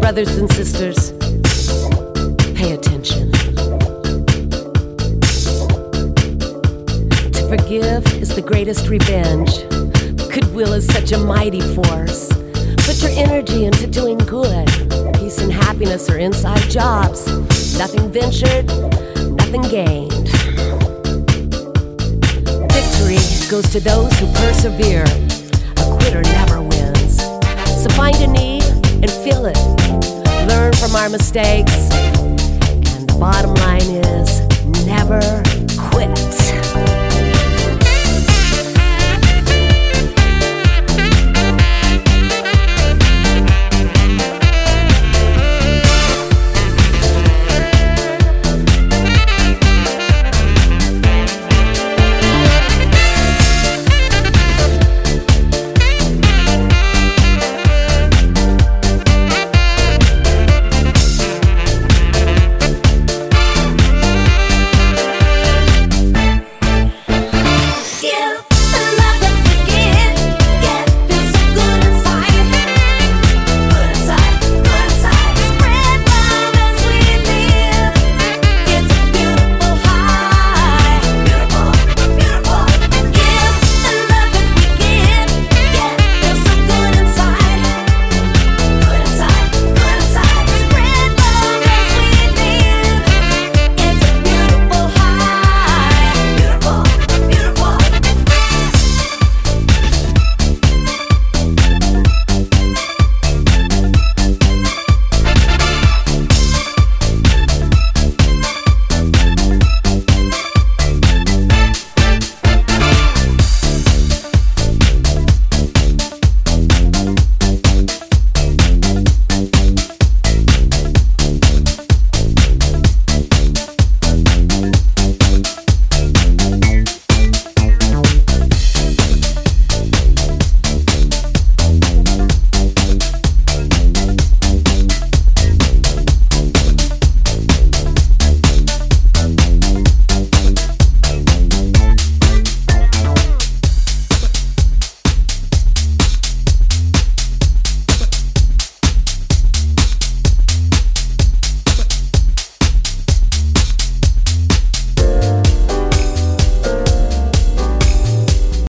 brothers and sisters, pay attention. To forgive is the greatest revenge. Goodwill is such a mighty force. Put your energy into doing good. Peace and happiness are inside jobs. Nothing ventured, nothing gained. Victory goes to those who persevere. A quitter never wins. So find a need and fill it. Learn from our mistakes. And the bottom line is never